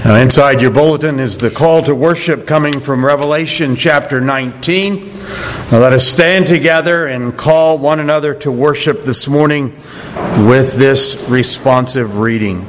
Inside your bulletin is the call to worship coming from Revelation chapter 19. Now let us stand together and call one another to worship this morning with this responsive reading.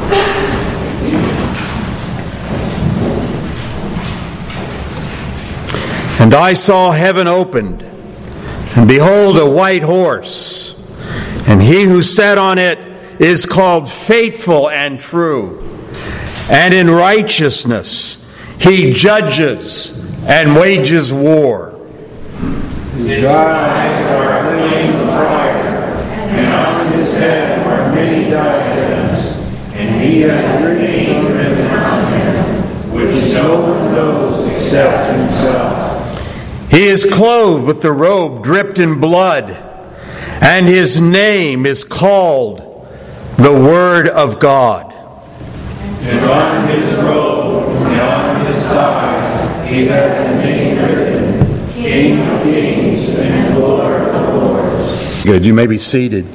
And I saw heaven opened, and behold, a white horse, and he who sat on it is called Faithful and True. And in righteousness he judges and wages war. His eyes are a flame of fire, and on his head are many diadems, and he has a name written on him, which no one knows except himself. He is clothed with the robe dripped in blood, and his name is called the Word of God. And on his robe and on his side he has a name written, King of Kings and Lord of Lords. Good, you may be seated.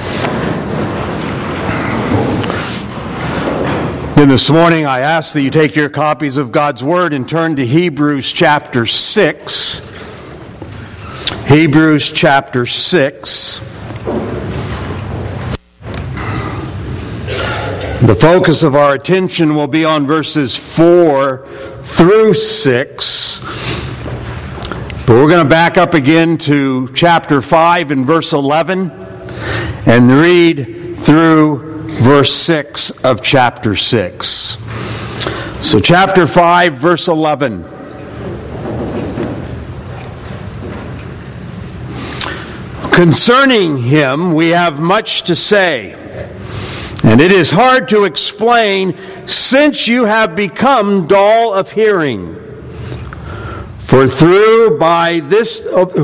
And this morning I ask that you take your copies of God's Word and turn to Hebrews chapter 6. Hebrews chapter 6. The focus of our attention will be on verses 4 through 6. But we're going to back up again to chapter 5 and verse 11 and read through verse 6 of chapter 6. So chapter 5, verse 11. Concerning him we have much to say, and it is hard to explain, since you have become dull of hearing. For though by this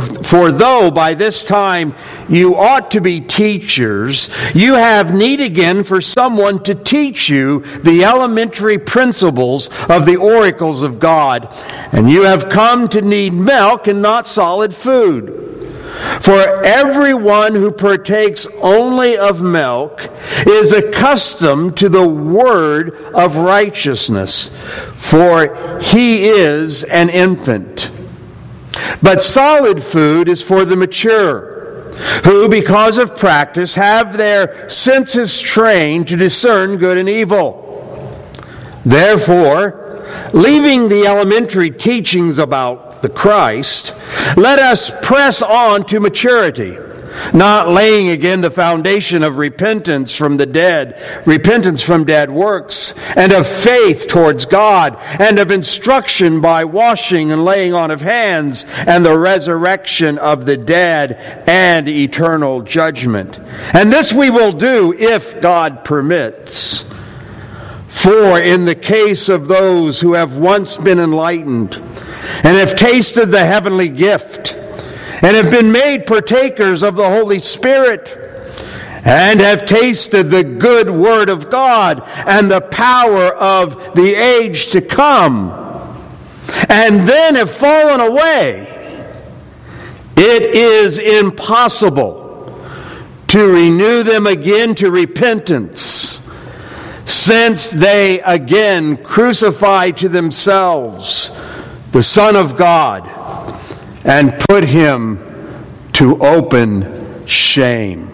time you ought to be teachers, you have need again for someone to teach you the elementary principles of the oracles of God, and you have come to need milk and not solid food. For everyone who partakes only of milk is accustomed to the word of righteousness, for he is an infant. But solid food is for the mature, who, because of practice, have their senses trained to discern good and evil. Therefore, leaving the elementary teachings about the Christ, let us press on to maturity, not laying again the foundation of repentance from dead works, and of faith towards God, and of instruction by washing and laying on of hands, and the resurrection of the dead, and eternal judgment. And this we will do if God permits. For in the case of those who have once been enlightened, and have tasted the heavenly gift, and have been made partakers of the Holy Spirit, and have tasted the good word of God and the power of the age to come, and then have fallen away, it is impossible to renew them again to repentance, since they again crucify to themselves the Son of God, and put him to open shame.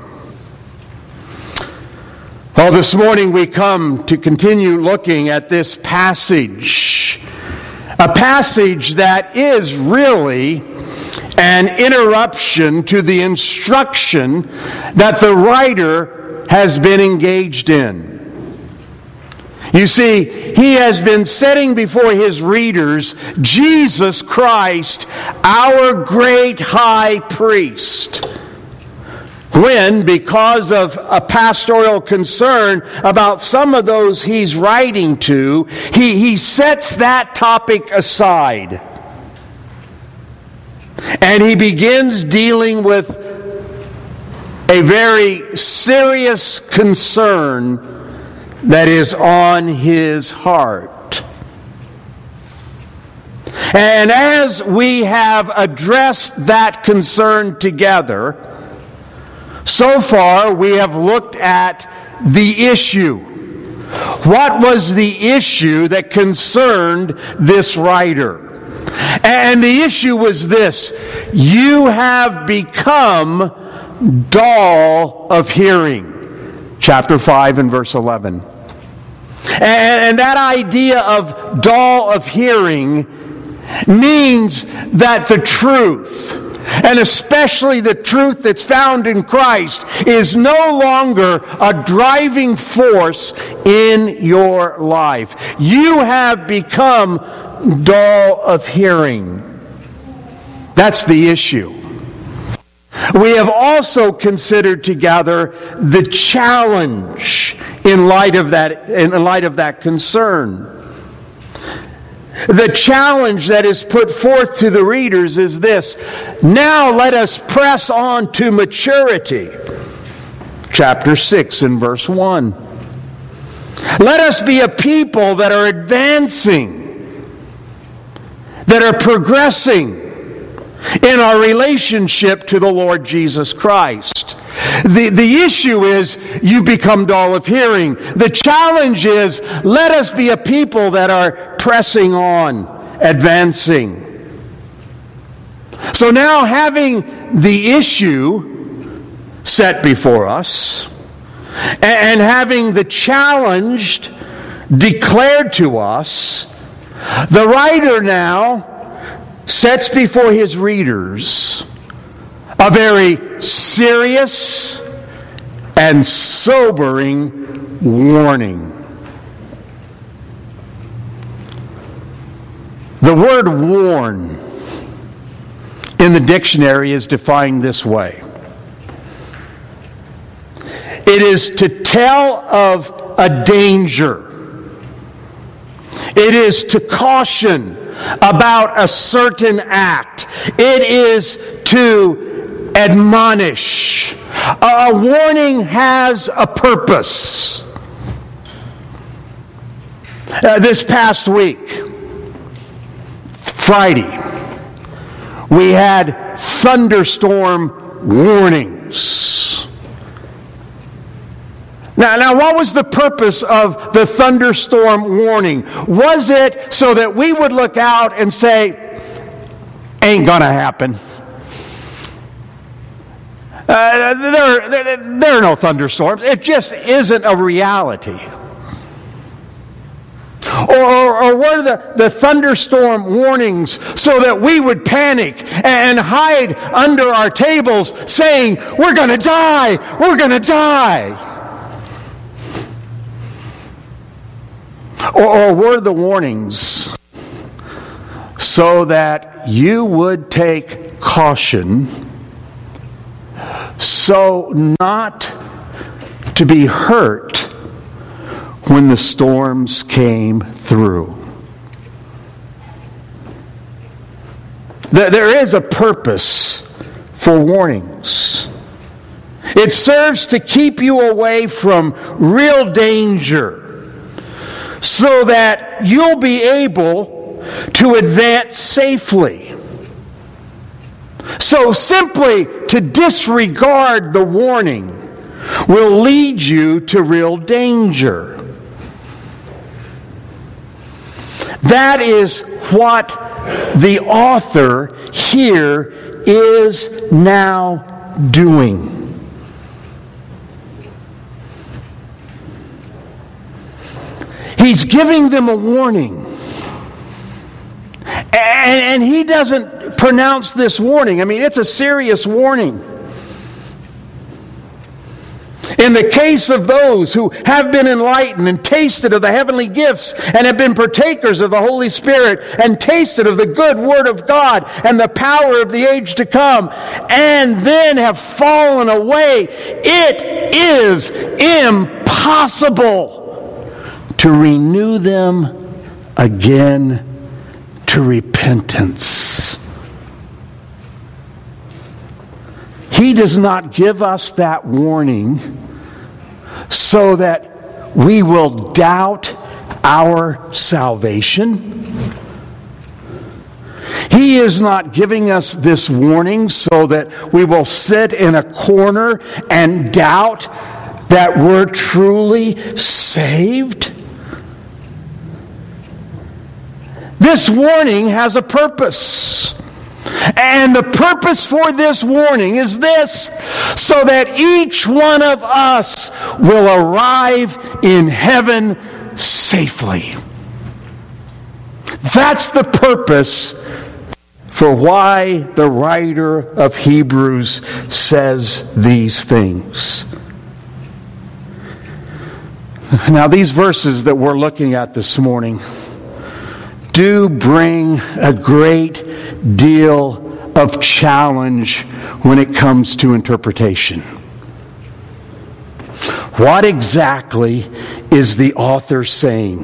Well, this morning we come to continue looking at this passage, a passage that is really an interruption to the instruction that the writer has been engaged in. You see, he has been setting before his readers Jesus Christ, our great high priest. When, because of a pastoral concern about some of those he's writing to, he sets that topic aside. And he begins dealing with a very serious concern that is on his heart. And as we have addressed that concern together, so far we have looked at the issue. What was the issue that concerned this writer? And the issue was this: you have become dull of hearing. Chapter 5 and verse 11. And that idea of dull of hearing means that the truth, and especially the truth that's found in Christ, is no longer a driving force in your life. You have become dull of hearing. That's the issue. We have also considered together the challenge in light of that concern. The challenge that is put forth to the readers is this: now let us press on to maturity. Chapter 6 and verse 1. Let us be a people that are advancing, that are progressing in our relationship to the Lord Jesus Christ. The issue is you become dull of hearing. The challenge is let us be a people that are pressing on, advancing. So now, having the issue set before us and having the challenge declared to us, the writer now sets before his readers a very serious and sobering warning. The word warn in the dictionary is defined this way: it is to tell of a danger. It is to caution about a certain act. It is to admonish. A warning has a purpose. This past week, Friday, we had thunderstorm warnings. Now, what was the purpose of the thunderstorm warning? Was it so that we would look out and say, ain't gonna happen? There are no thunderstorms. It just isn't a reality. Or were the thunderstorm warnings so that we would panic and hide under our tables saying, we're going to die, we're going to die? Or were the warnings so that you would take caution so not to be hurt when the storms came through? There is a purpose for warnings. It serves to keep you away from real danger so that you'll be able to advance safely. So simply to disregard the warning will lead you to real danger. That is what the author here is now doing. He's giving them a warning. And he doesn't pronounce this warning. I mean, it's a serious warning. In the case of those who have been enlightened and tasted of the heavenly gifts and have been partakers of the Holy Spirit and tasted of the good Word of God and the power of the age to come, and then have fallen away, it is impossible to renew them again to repentance. He does not give us that warning so that we will doubt our salvation. He is not giving us this warning so that we will sit in a corner and doubt that we're truly saved. This warning has a purpose. And the purpose for this warning is this: so that each one of us will arrive in heaven safely. That's the purpose for why the writer of Hebrews says these things. Now, these verses that we're looking at this morning do bring a great deal of challenge when it comes to interpretation. What exactly is the author saying?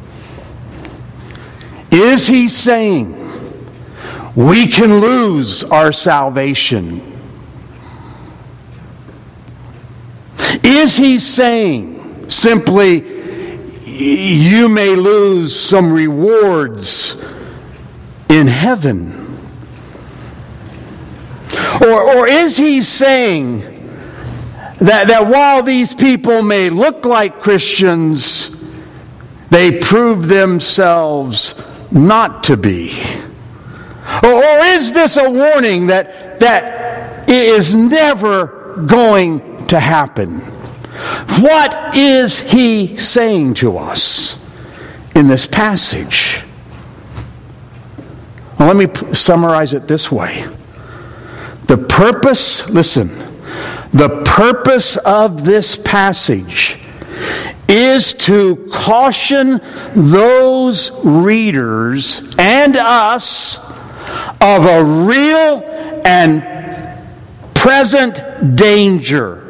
Is he saying we can lose our salvation? Is he saying simply you may lose some rewards in heaven? Or is he saying that while these people may look like Christians, they prove themselves not to be? Or is this a warning that it is never going to happen? What is he saying to us in this passage? Well, let me summarize it this way. The purpose of this passage is to caution those readers and us of a real and present danger.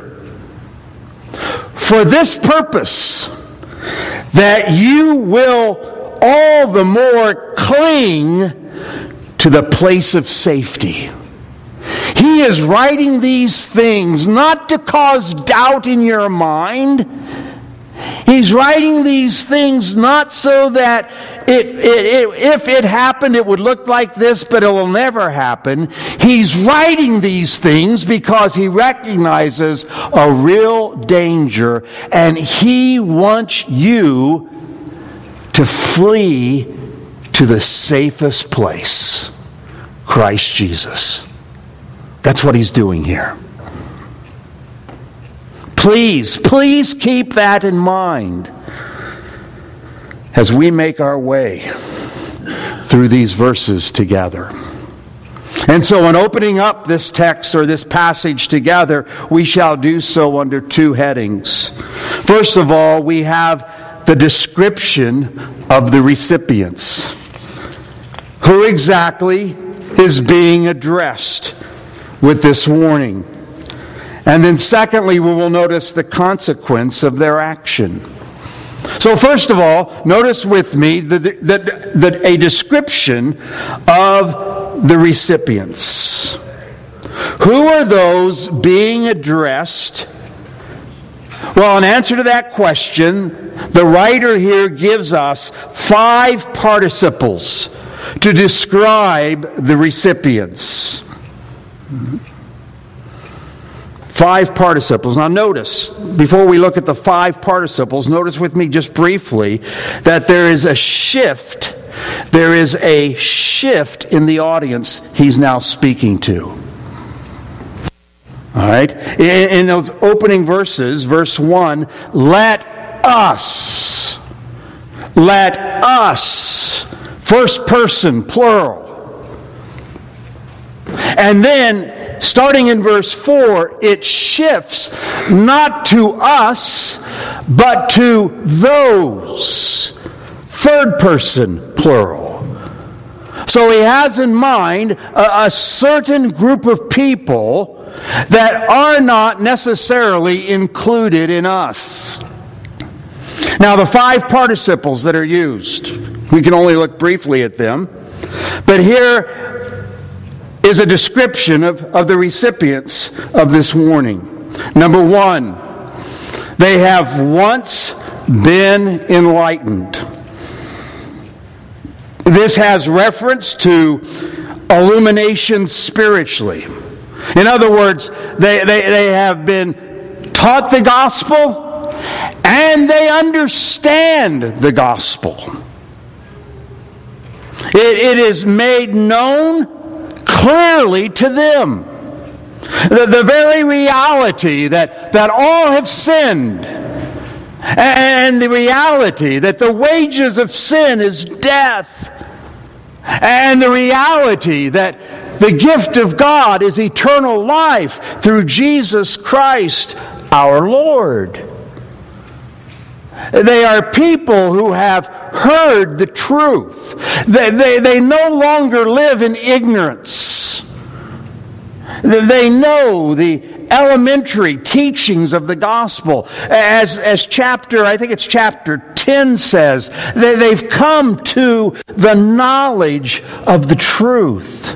For this purpose, that you will all the more cling to the place of safety. He is writing these things not to cause doubt in your mind. He's writing these things not so that if it happened, it would look like this, but it will never happen. He's writing these things because he recognizes a real danger, and he wants you to flee to the safest place, Christ Jesus. That's what he's doing here. Please keep that in mind as we make our way through these verses together. And so in opening up this text or this passage together, we shall do so under two headings. First of all, we have the description of the recipients. Who exactly is being addressed with this warning? And then secondly, we will notice the consequence of their action. So first of all, notice with me that a description of the recipients. Who are those being addressed? Well, in answer to that question, the writer here gives us 5 participles to describe the recipients. 5 participles. Now notice, before we look at the 5 participles, notice with me just briefly that there is a shift. There is a shift in the audience he's now speaking to. All right? In those opening verses, verse 1, let us, first person, plural. And then, starting in verse 4, it shifts not to us, but to those. Third person, plural. So he has in mind a certain group of people that are not necessarily included in us. Now, the 5 participles that are used, we can only look briefly at them, but here is a description of the recipients of this warning. Number 1, they have once been enlightened. This has reference to illumination spiritually. In other words, they have been taught the gospel and they understand the gospel. It is made known clearly to them. The very reality that all have sinned, and the reality that the wages of sin is death, and the reality that the gift of God is eternal life through Jesus Christ our Lord. They are people who have heard the truth. They no longer live in ignorance. They know the elementary teachings of the gospel. As chapter 10 says, they've come to the knowledge of the truth.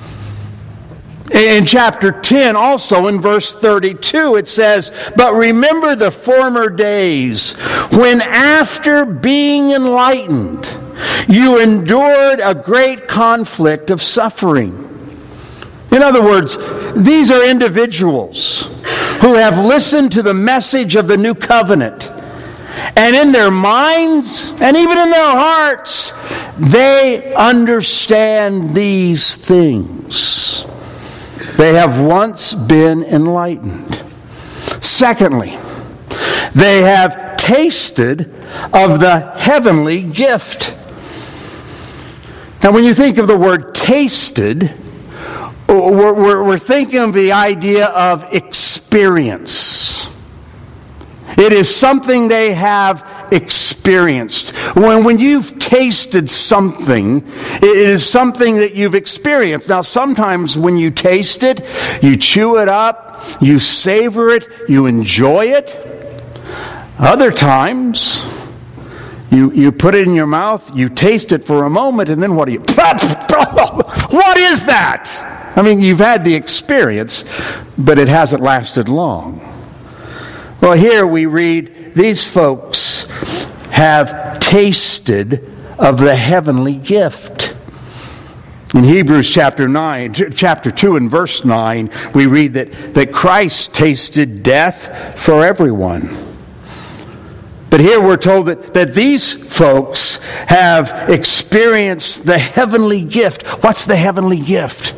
In chapter 10, also in verse 32, it says, "But remember the former days, when after being enlightened, you endured a great conflict of suffering." In other words, these are individuals who have listened to the message of the new covenant. And in their minds, and even in their hearts, they understand these things. They have once been enlightened. Secondly, they have tasted of the heavenly gift. Now, when you think of the word tasted, we're thinking of the idea of experience. It is something they have experienced. When you've tasted something, it is something that you've experienced. Now, sometimes when you taste it, you chew it up, you savor it, you enjoy it. Other times, you put it in your mouth, you taste it for a moment, and then what do you... What is that? I mean, you've had the experience, but it hasn't lasted long. Well, here we read, these folks have tasted of the heavenly gift. In Hebrews chapter 2 and verse 9, we read that Christ tasted death for everyone. But here we're told that these folks have experienced the heavenly gift. What's the heavenly gift?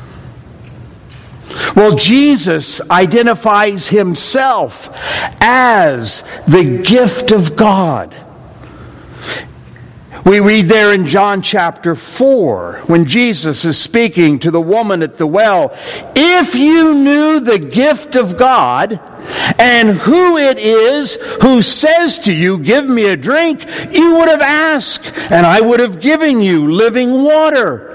Well, Jesus identifies himself as the gift of God. We read there in John chapter 4, when Jesus is speaking to the woman at the well, "If you knew the gift of God, and who it is who says to you, 'Give me a drink,' you would have asked, and I would have given you living water."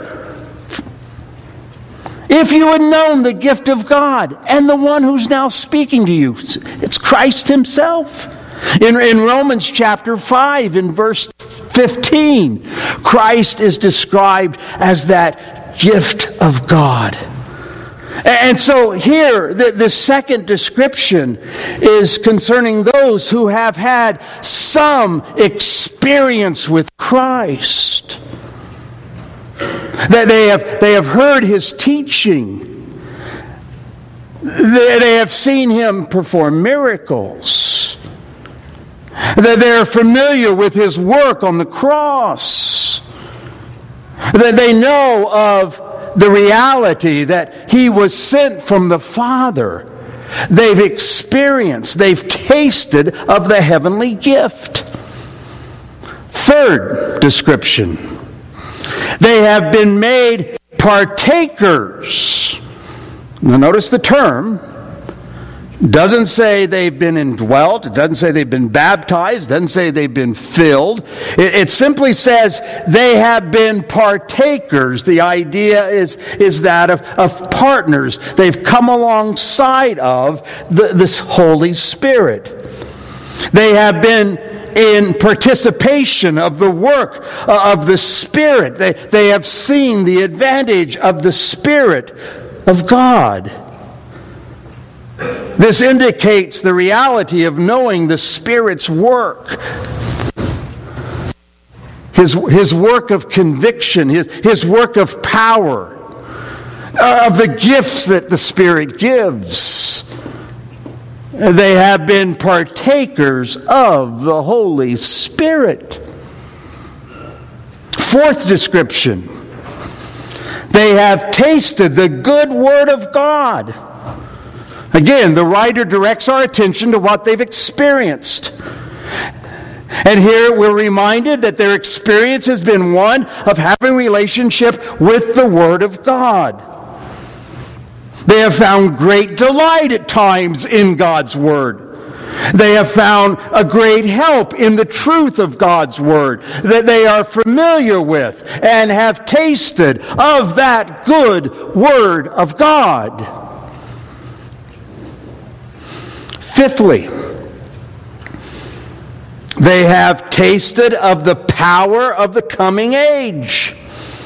If you had known the gift of God and the one who's now speaking to you, it's Christ himself. In Romans chapter 5, in verse 15, Christ is described as that gift of God. And so here, the second description is concerning those who have had some experience with Christ. That they have heard his teaching. They have seen him perform miracles. That they are familiar with his work on the cross. That they know of the reality that he was sent from the Father. They've experienced, they've tasted of the heavenly gift. Third description. They have been made partakers. Now notice the term. It doesn't say they've been indwelt. It doesn't say they've been baptized. It doesn't say they've been filled. It simply says they have been partakers. The idea is that of partners. They've come alongside of this Holy Spirit. They have been in participation of the work of the Spirit. They have seen the advantage of the Spirit of God. This indicates the reality of knowing the Spirit's work. His work of conviction, his work of power, of the gifts that the Spirit gives. They have been partakers of the Holy Spirit. Fourth description. They have tasted the good word of God. Again, the writer directs our attention to what they've experienced. And here we're reminded that their experience has been one of having a relationship with the Word of God. They have found great delight at times in God's Word. They have found a great help in the truth of God's Word that they are familiar with and have tasted of that good Word of God. Fifthly, they have tasted of the power of the coming age.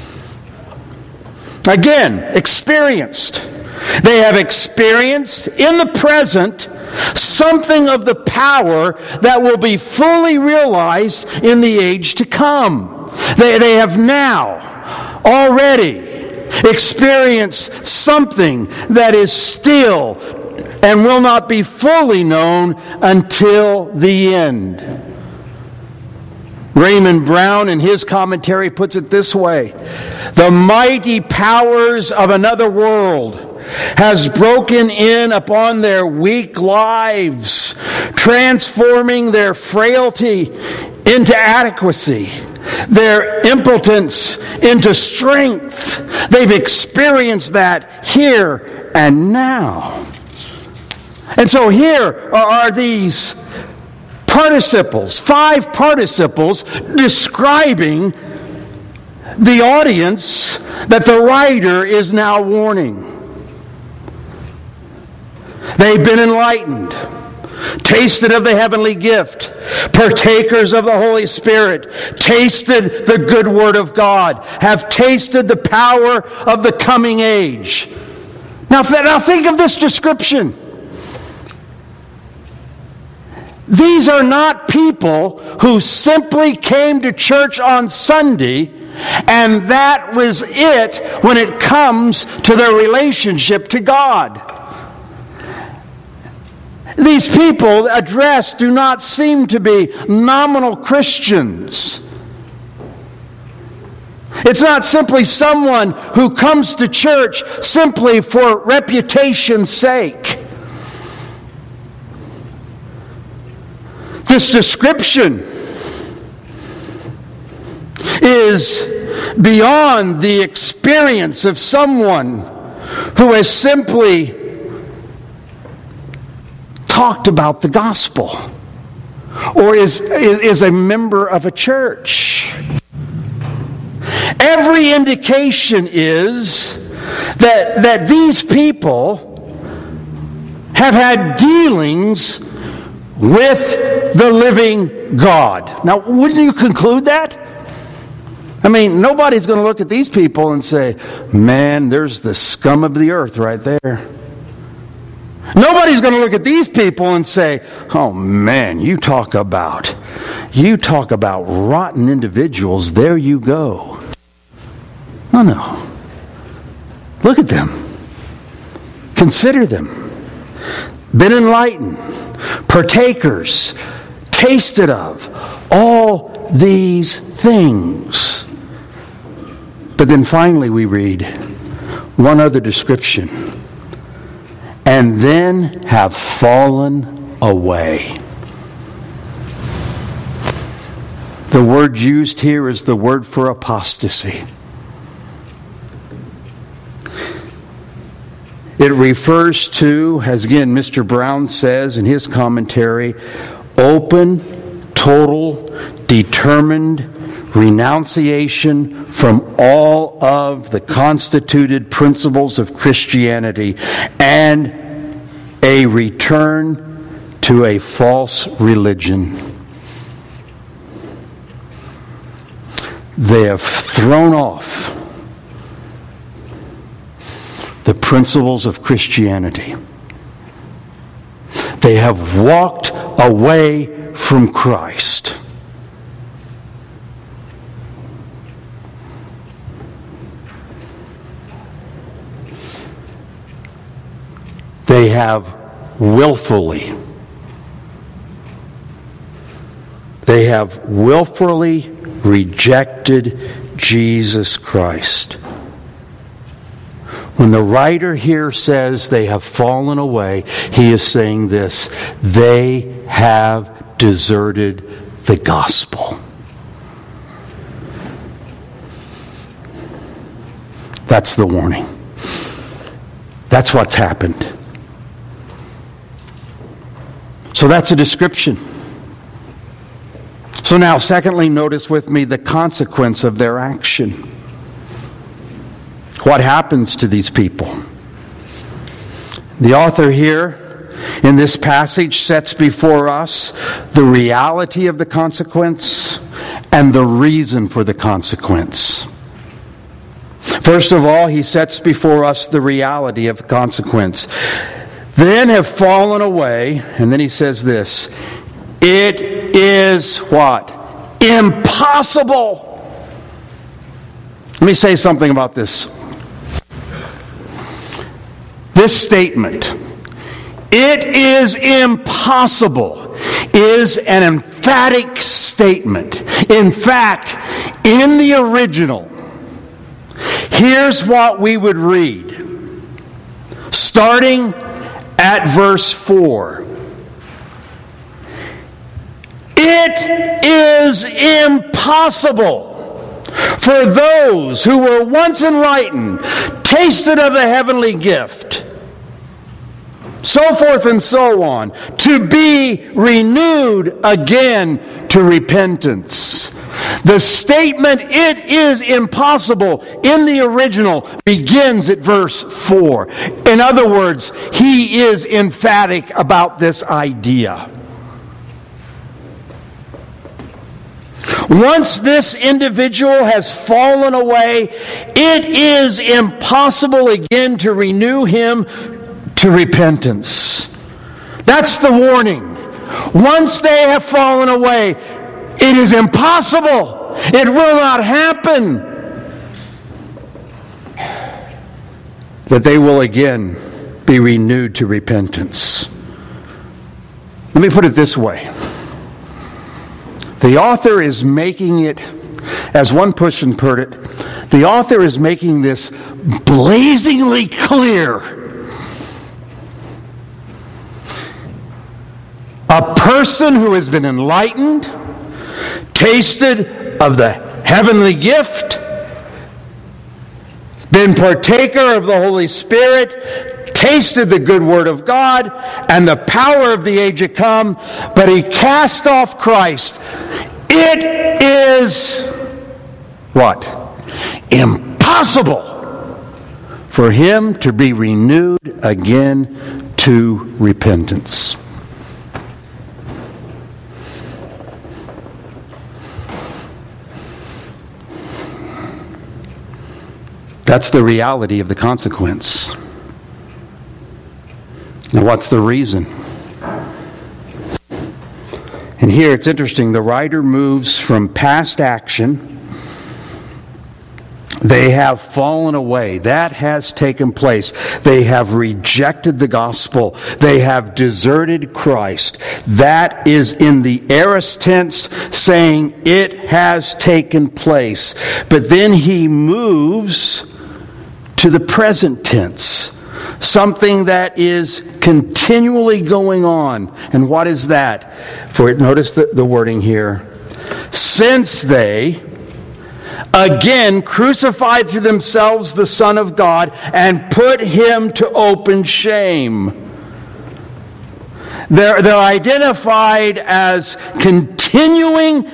Again, experienced. They have experienced in the present something of the power that will be fully realized in the age to come. They have now already experienced something that is still and will not be fully known until the end. Raymond Brown in his commentary puts it this way: the mighty powers of another world has broken in upon their weak lives, transforming their frailty into adequacy, their impotence into strength. They've experienced that here and now. And so here are these participles, 5 participles describing the audience that the writer is now warning. They've been enlightened, tasted of the heavenly gift, partakers of the Holy Spirit, tasted the good word of God, have tasted the power of the coming age. Now think of this description. These are not people who simply came to church on Sunday and that was it when it comes to their relationship to God. These people addressed do not seem to be nominal Christians. It's not simply someone who comes to church simply for reputation's sake. This description is beyond the experience of someone who has simply talked about the gospel or is a member of a church. Every indication is that these people have had dealings with the living God. Now, wouldn't you conclude that? I mean, nobody's going to look at these people and say, man, there's the scum of the earth right there. Nobody's going to look at these people and say, oh man, you talk about rotten individuals, there you go. No. Look at them. Consider them. Been enlightened. Partakers. Tasted of. All these things. But then finally we read one other description. And then have fallen away. The word used here is the word for apostasy. It refers to, as again Mr. Brown says in his commentary, open, total, determined renunciation from all of the constituted principles of Christianity and a return to a false religion. They have thrown off the principles of Christianity. They have walked away from Christ. They have willfully rejected Jesus Christ. When the writer here says they have fallen away, he is saying this: they have deserted the gospel. That's the warning. That's what's happened. So that's a description. So now, secondly, notice with me the consequence of their action. What happens to these people? The author here in this passage sets before us the reality of the consequence and the reason for the consequence. First of all, he sets before us the reality of the consequence. Then have fallen away, and then he says this: it is what? Impossible. Let me say something about this. This statement, it is impossible, is an emphatic statement. In fact, in the original, here's what we would read, starting at verse 4. It is impossible for those who were once enlightened, tasted of the heavenly gift, so forth and so on, to be renewed again to repentance. The statement, it is impossible, in the original begins at verse 4. In other words, he is emphatic about this idea. Once this individual has fallen away, it is impossible again to renew him to repentance. That's the warning. Once they have fallen away, it is impossible. It will not happen that they will again be renewed to repentance. Let me put it this way. The author is making it, as one person put it, the author is making this blazingly clear. A person who has been enlightened, tasted of the heavenly gift, been partaker of the Holy Spirit, tasted the good word of God and the power of the age to come, but he cast off Christ. It is what? Impossible for him to be renewed again to repentance. That's the reality of the consequence. Now, what's the reason? And here it's interesting. The writer moves from past action. They have fallen away. That has taken place. They have rejected the gospel. They have deserted Christ. That is in the aorist tense, saying it has taken place. But then he moves to the present tense, something that is continually going on. And what is that? For notice the wording here. Since they again crucified to themselves the Son of God and put him to open shame. They're identified as continuing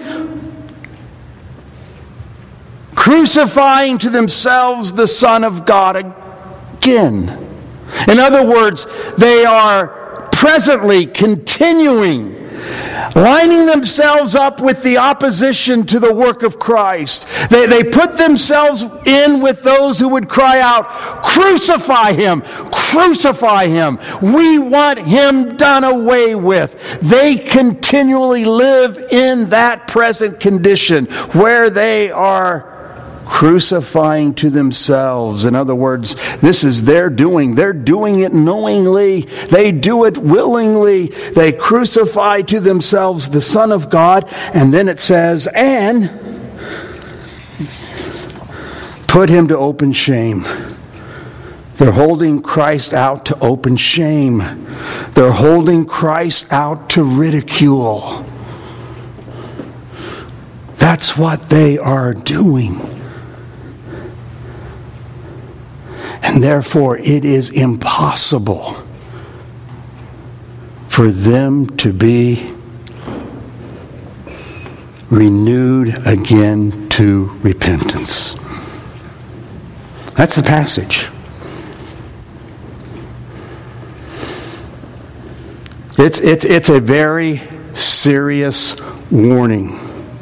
crucifying to themselves the Son of God again. In other words, they are presently continuing, lining themselves up with the opposition to the work of Christ. They put themselves in with those who would cry out, "Crucify him! Crucify him! We want him done away with." They continually live in that present condition where they are crucifying to themselves. In other words, this is their doing. They're doing it knowingly. They do it willingly. They crucify to themselves the Son of God. And then it says, and put him to open shame. They're holding Christ out to open shame. They're holding Christ out to ridicule. That's what they are doing. And therefore, it is impossible for them to be renewed again to repentance. That's the passage. It's a very serious warning.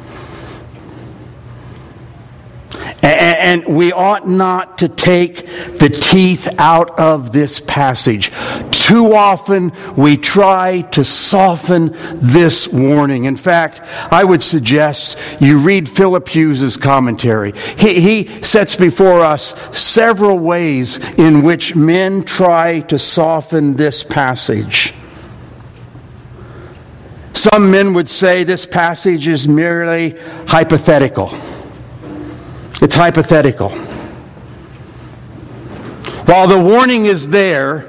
And we ought not to take the teeth out of this passage. Too often we try to soften this warning. In fact, I would suggest you read Philip Hughes' commentary. He sets before us several ways in which men try to soften this passage. Some men would say this passage is merely hypothetical. It's hypothetical. While the warning is there,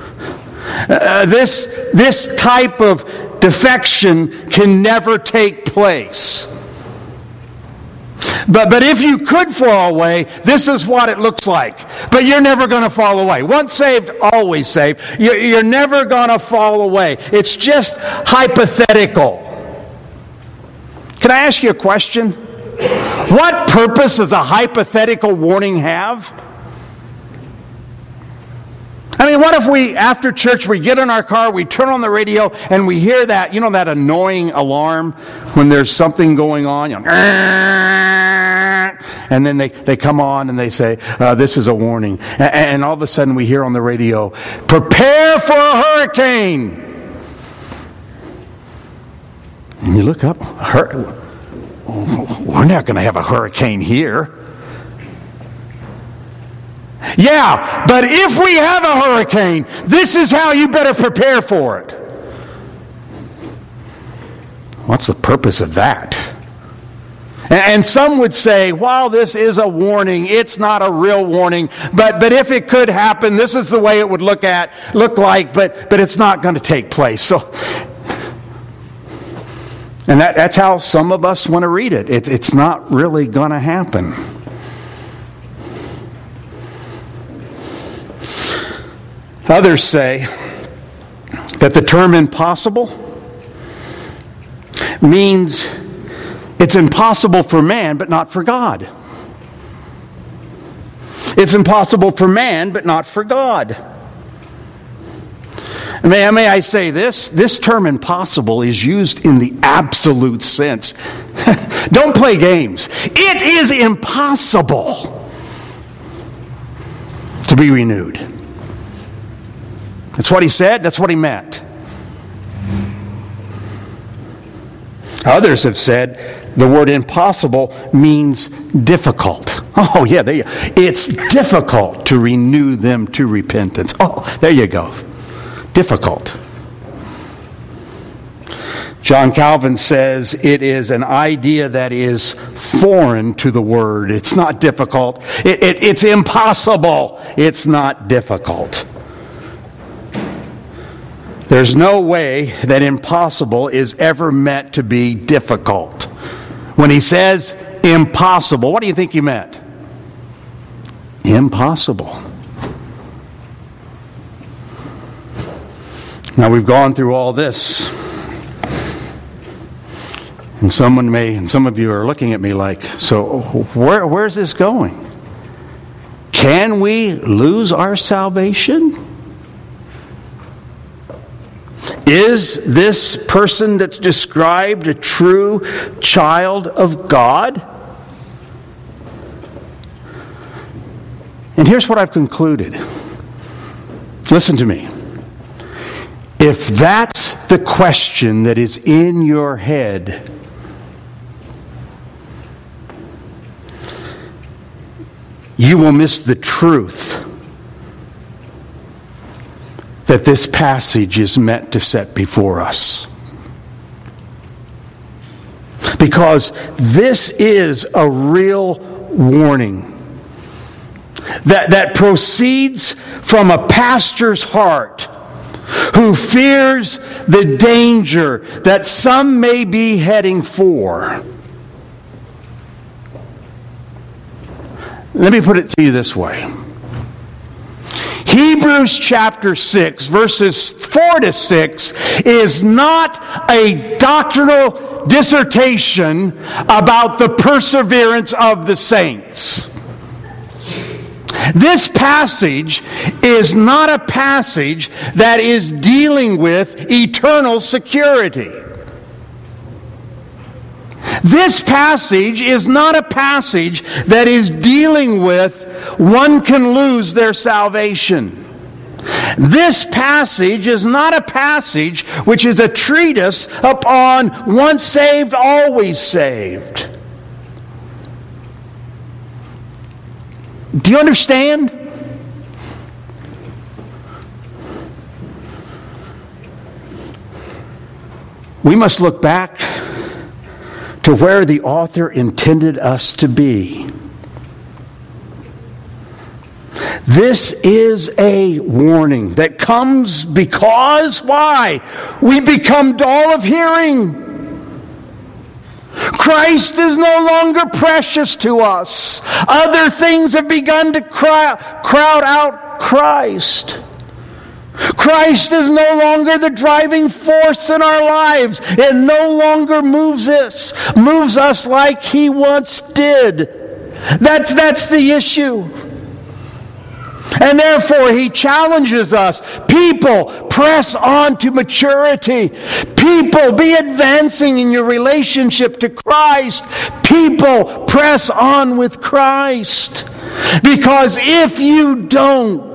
this type of defection can never take place. But if you could fall away, this is what it looks like. But you're never going to fall away. Once saved, always saved. You're never going to fall away. It's just hypothetical. Can I ask you a question? What purpose does a hypothetical warning have? I mean, what if we, after church, we get in our car, we turn on the radio, and we hear that, that annoying alarm when there's something going on? And then they come on and they say, this is a warning. And all of a sudden we hear on the radio, prepare for a hurricane. And you look up, we're not going to have a hurricane here. Yeah, but if we have a hurricane, this is how you better prepare for it. What's the purpose of that? And some would say, while this is a warning, it's not a real warning. But if it could happen, this is the way it would look like, but it's not going to take place. So, and that's how some of us want to read it. It's not really going to happen. Others say that the term impossible means it's impossible for man, but not for God. It's impossible for man, but not for God. May I say this? This term impossible is used in the absolute sense. Don't play games. It is impossible to be renewed. That's what he said. That's what he meant. Others have said the word impossible means difficult. Oh, yeah, it's difficult to renew them to repentance. Oh, there you go. Difficult. John Calvin says it is an idea that is foreign to the word. It's not difficult. It's impossible. It's not difficult. There's no way that impossible is ever meant to be difficult. When he says impossible, what do you think he meant? Impossible. Now we've gone through all this. And some of you are looking at me like, so where's this going? Can we lose our salvation? Is this person that's described a true child of God? And here's what I've concluded. Listen to me. If that's the question that is in your head, you will miss the truth that this passage is meant to set before us. Because this is a real warning. that proceeds from a pastor's heart who fears the danger that some may be heading for. Let me put it to you this way. Hebrews chapter 6, verses 4 to 6 is not a doctrinal dissertation about the perseverance of the saints. This passage is not a passage that is dealing with eternal security. This passage is not a passage that is dealing with one can lose their salvation. This passage is not a passage which is a treatise upon once saved, always saved. Do you understand? We must look back to where the author intended us to be. This is a warning that comes because, why? We become dull of hearing. Christ is no longer precious to us. Other things have begun to crowd out Christ. Christ is no longer the driving force in our lives. It no longer moves us like He once did. That's the issue. And therefore, He challenges us. People, press on to maturity. People, be advancing in your relationship to Christ. People, press on with Christ. Because if you don't,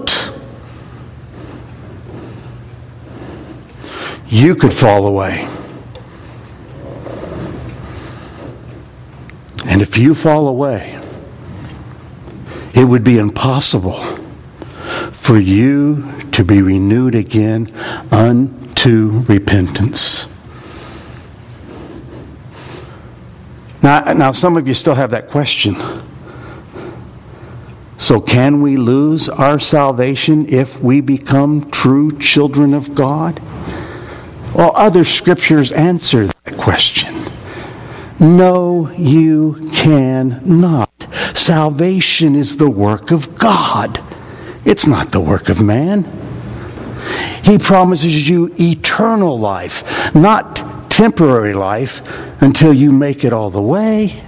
you could fall away. And if you fall away, it would be impossible for you to be renewed again unto repentance. Now, some of you still have that question. So can we lose our salvation if we become true children of God? Well, other scriptures answer that question. No, you cannot. Salvation is the work of God. It's not the work of man. He promises you eternal life, not temporary life until you make it all the way.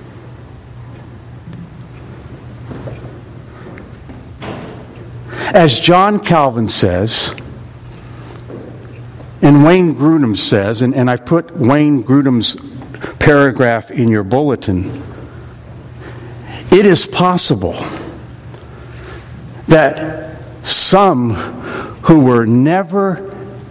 As John Calvin says, and Wayne Grudem says, and I've put Wayne Grudem's paragraph in your bulletin, it is possible that some who were never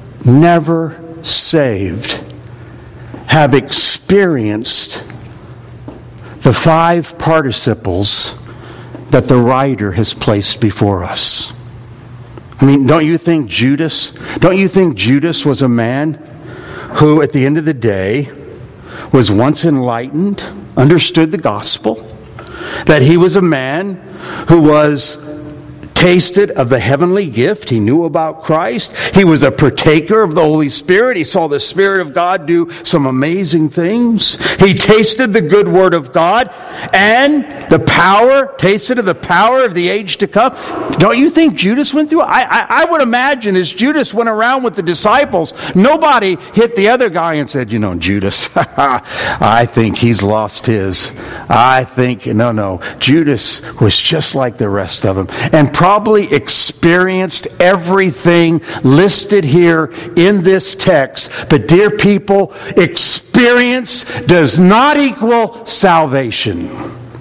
saved have experienced the 5 participles that the writer has placed before us. I mean, don't you think Judas was a man who at the end of the day was once enlightened, understood the gospel, that he was a man who was tasted of the heavenly gift. He knew about Christ. He was a partaker of the Holy Spirit. He saw the Spirit of God do some amazing things. He tasted the good word of God and tasted of the power of the age to come. Don't you think Judas went through it? I would imagine as Judas went around with the disciples, nobody hit the other guy and said, Judas, I think he's lost his. No. Judas was just like the rest of them. And probably experienced everything listed here in this text. But dear people, experience does not equal salvation.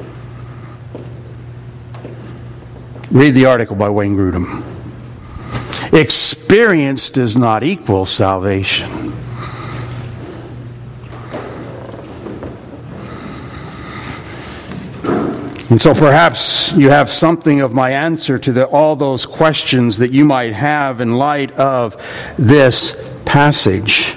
Read the article by Wayne Grudem. Experience does not equal salvation. And so perhaps you have something of my answer to all those questions that you might have in light of this passage.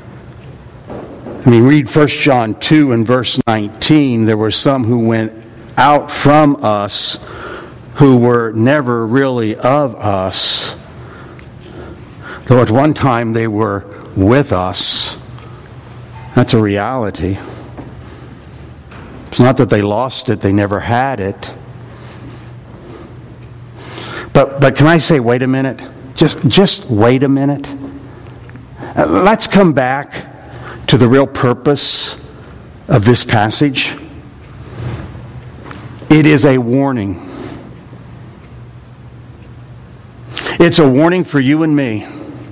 Read 1 John 2 and verse 19. There were some who went out from us who were never really of us, though at one time they were with us. That's a reality. It's not that they lost it, they never had it. But can I say, wait a minute? Just wait a minute. Let's come back to the real purpose of this passage. It is a warning. It's a warning for you and me.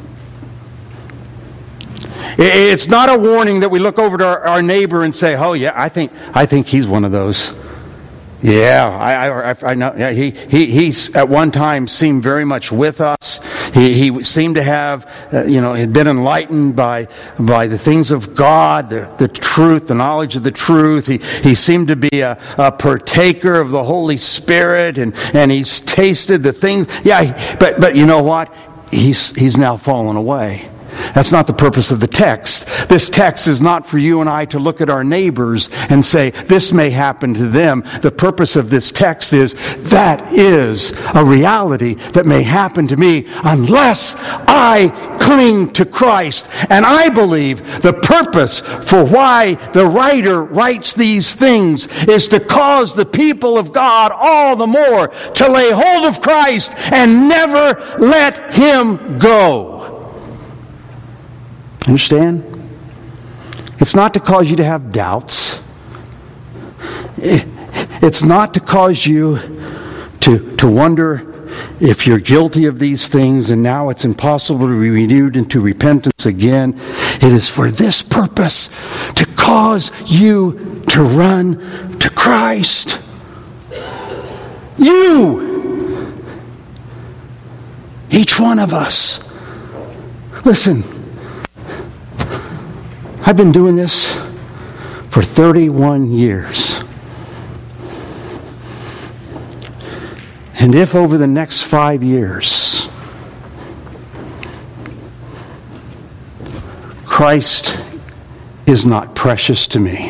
It's not a warning that we look over to our neighbor and say, "Oh yeah, I think he's one of those." Yeah, I know. Yeah, he's at one time seemed very much with us. He seemed to have, had been enlightened by the things of God, the truth, the knowledge of the truth. He seemed to be a partaker of the Holy Spirit, and he's tasted the things. Yeah, but you know what? He's now fallen away. That's not the purpose of the text. This text is not for you and I to look at our neighbors and say, this may happen to them. The purpose of this text is, that is a reality that may happen to me unless I cling to Christ. And I believe the purpose for why the writer writes these things is to cause the people of God all the more to lay hold of Christ and never let Him go. Understand? It's not to cause you to have doubts. It's not to cause you to wonder if you're guilty of these things and now it's impossible to be renewed into repentance again. It is for this purpose, to cause you to run to Christ. You! Each one of us. Listen. I've been doing this for 31 years. And if over the next 5 years, Christ is not precious to me,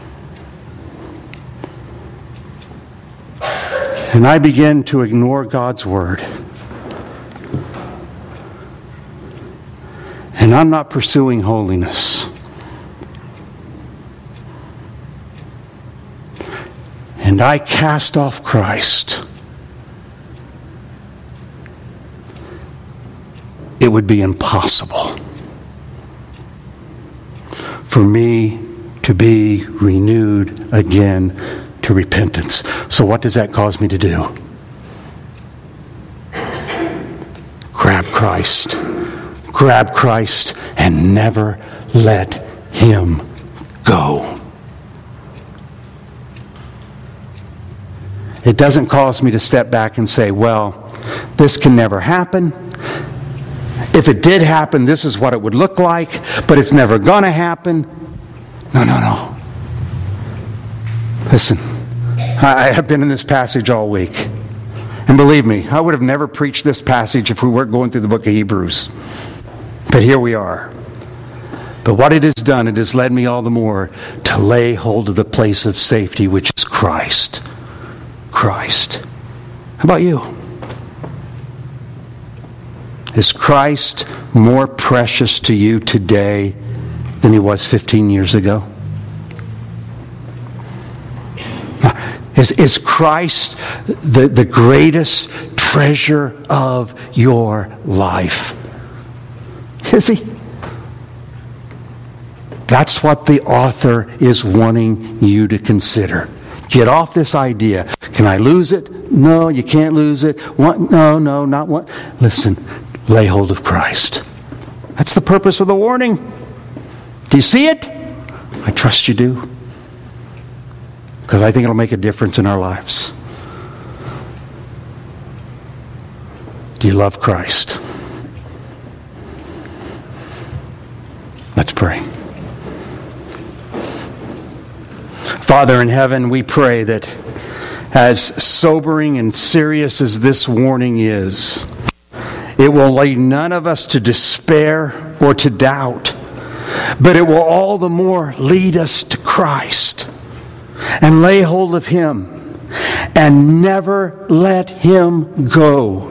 and I begin to ignore God's Word, and I'm not pursuing holiness, and I cast off Christ, it would be impossible for me to be renewed again to repentance. So what does that cause me to do? Grab Christ. Grab Christ and never let Him go. It doesn't cause me to step back and say, well, this can never happen. If it did happen, this is what it would look like, but it's never going to happen. No. Listen, I have been in this passage all week. And believe me, I would have never preached this passage if we weren't going through the book of Hebrews. But here we are. But what it has done, it has led me all the more to lay hold of the place of safety, which is Christ. Christ. How about you? Is Christ more precious to you today than He was 15 years ago? Is Christ the greatest treasure of your life? Is He? That's what the author is wanting you to consider. Get off this idea. Can I lose it? No, you can't lose it. No, not one. Listen, lay hold of Christ. That's the purpose of the warning. Do you see it? I trust you do. Because I think it'll make a difference in our lives. Do you love Christ? Let's pray. Father in heaven, we pray that as sobering and serious as this warning is, it will lead none of us to despair or to doubt, but it will all the more lead us to Christ and lay hold of Him and never let Him go.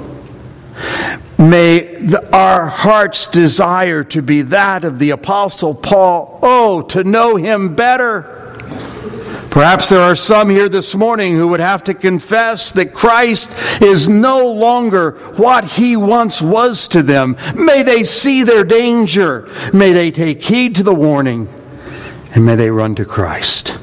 May our heart's desire to be that of the Apostle Paul, to know Him better. Perhaps there are some here this morning who would have to confess that Christ is no longer what He once was to them. May they see their danger. May they take heed to the warning. And may they run to Christ.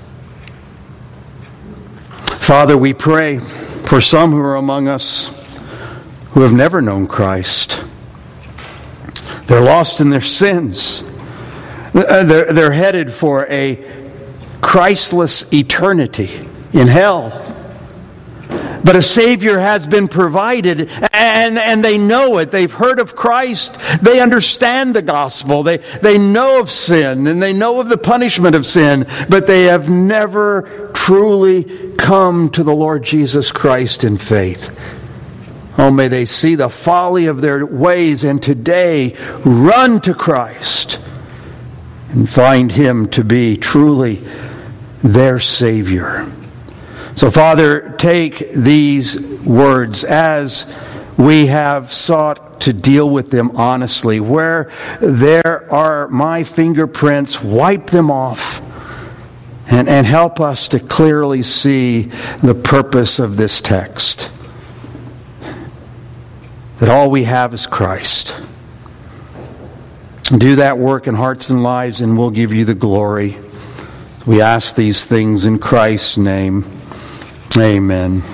Father, we pray for some who are among us who have never known Christ. They're lost in their sins. They're headed for a Christless eternity in hell. But a Savior has been provided, and they know it. They've heard of Christ. They understand the gospel. They know of sin, and they know of the punishment of sin, but they have never truly come to the Lord Jesus Christ in faith. Oh, may they see the folly of their ways, and today run to Christ and find Him to be truly their Savior. So, Father, take these words as we have sought to deal with them honestly. Where there are my fingerprints, wipe them off and help us to clearly see the purpose of this text. That all we have is Christ. Do that work in hearts and lives, and we'll give you the glory. We ask these things in Christ's name. Amen.